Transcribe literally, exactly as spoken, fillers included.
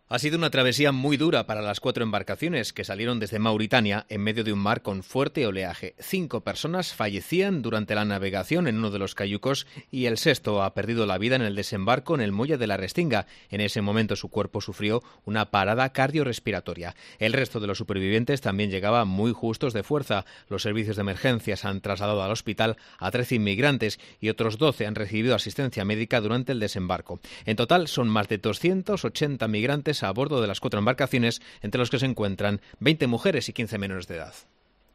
Ha sido una travesía muy dura para las cuatro embarcaciones que salieron desde Mauritania en medio de un mar con fuerte oleaje. Cinco personas fallecían durante la navegación en uno de los cayucos y el sexto ha perdido la vida en el desembarco en el muelle de la Restinga. En ese momento su cuerpo sufrió una parada cardiorrespiratoria. El resto de los supervivientes también llegaba muy justos de fuerza. Los servicios de emergencias han trasladado al hospital a trece inmigrantes y otros doce han recibido asistencia médica durante el desembarco. En total son más de doscientos ochenta migrantes a bordo de las cuatro embarcaciones, entre los que se encuentran veinte mujeres y quince menores de edad.